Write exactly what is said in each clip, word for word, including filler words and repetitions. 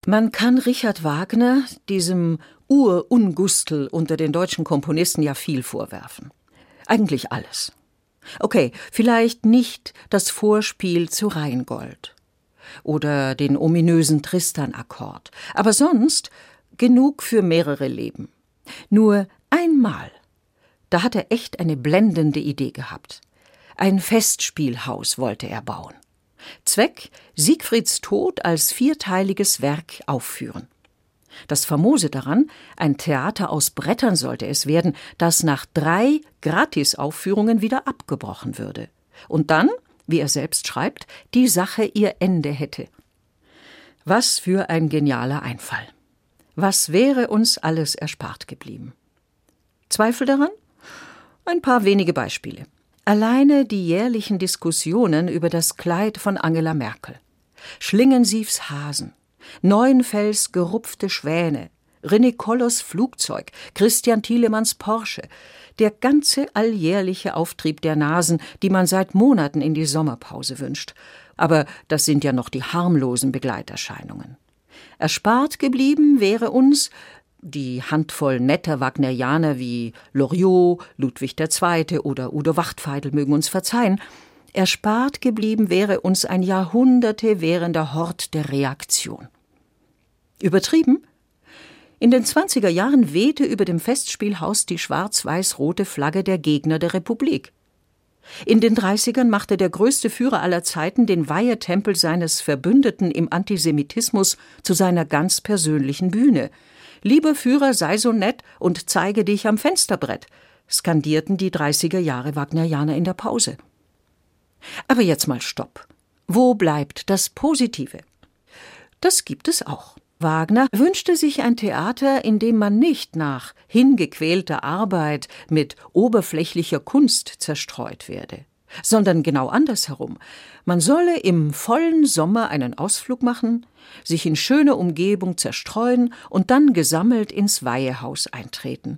Man kann Richard Wagner, diesem Ur-Ungustel unter den deutschen Komponisten, ja viel vorwerfen. Eigentlich alles. Okay, vielleicht nicht das Vorspiel zu Rheingold oder den ominösen Tristan-Akkord, aber sonst genug für mehrere Leben. Nur einmal, da hat er echt eine blendende Idee gehabt. Ein Festspielhaus wollte er bauen. Zweck: Siegfrieds Tod als vierteiliges Werk aufführen. Das Famose daran: ein Theater aus Brettern sollte es werden, das nach drei Gratisaufführungen wieder abgebrochen würde. Und dann, wie er selbst schreibt, die Sache ihr Ende hätte. Was für ein genialer Einfall. Was wäre uns alles erspart geblieben? Zweifel daran? Ein paar wenige Beispiele. Alleine die jährlichen Diskussionen über das Kleid von Angela Merkel, Schlingensiefs Hasen, Neuenfels gerupfte Schwäne, René Kollers Flugzeug, Christian Thielemanns Porsche, der ganze alljährliche Auftrieb der Nasen, die man seit Monaten in die Sommerpause wünscht. Aber das sind ja noch die harmlosen Begleiterscheinungen. Erspart geblieben wäre uns die Handvoll netter Wagnerianer wie Loriot, Ludwig der Zweite oder Udo Wachtveitl mögen uns verzeihen, erspart geblieben wäre uns ein Jahrhunderte währender Hort der Reaktion. Übertrieben? In den zwanziger Jahren wehte über dem Festspielhaus die schwarz-weiß-rote Flagge der Gegner der Republik. In den dreißigern machte der größte Führer aller Zeiten den Weihetempel seines Verbündeten im Antisemitismus zu seiner ganz persönlichen Bühne. »Lieber Führer, sei so nett und zeige dich am Fensterbrett«, skandierten die dreißiger Jahre Wagnerianer in der Pause. Aber jetzt mal Stopp. Wo bleibt das Positive? Das gibt es auch. Wagner wünschte sich ein Theater, in dem man nicht nach hingequälter Arbeit mit oberflächlicher Kunst zerstreut werde, sondern genau andersherum. Man solle im vollen Sommer einen Ausflug machen, sich in schöner Umgebung zerstreuen und dann gesammelt ins Weihehaus eintreten.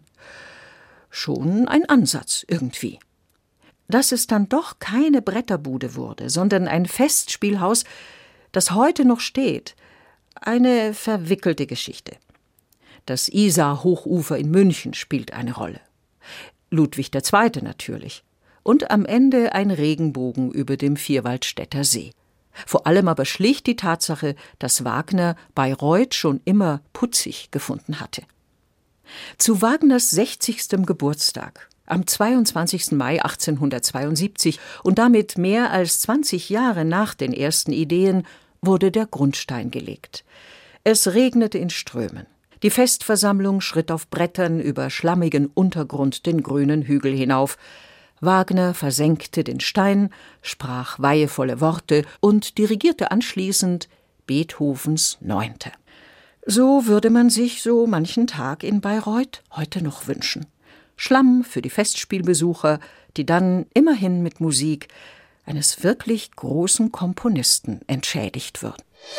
Schon ein Ansatz irgendwie. Dass es dann doch keine Bretterbude wurde, sondern ein Festspielhaus, das heute noch steht, eine verwickelte Geschichte. Das Isar-Hochufer in München spielt eine Rolle. Ludwig der Zweite natürlich. Und am Ende ein Regenbogen über dem Vierwaldstätter See. Vor allem aber schlicht die Tatsache, dass Wagner Bayreuth schon immer putzig gefunden hatte. Zu Wagners sechzigstem Geburtstag, am zweiundzwanzigsten Mai achtzehnhundertzweiundsiebzig und damit mehr als zwanzig Jahre nach den ersten Ideen, wurde der Grundstein gelegt. Es regnete in Strömen. Die Festversammlung schritt auf Brettern über schlammigen Untergrund den grünen Hügel hinauf. Wagner versenkte den Stein, sprach weihevolle Worte und dirigierte anschließend Beethovens Neunte. So würde man sich so manchen Tag in Bayreuth heute noch wünschen. Schlamm für die Festspielbesucher, die dann immerhin mit Musik eines wirklich großen Komponisten entschädigt würden.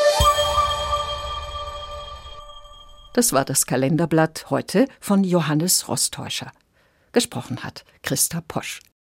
Das war das Kalenderblatt heute von Johannes Rostäuscher. Gesprochen hat Christa Posch.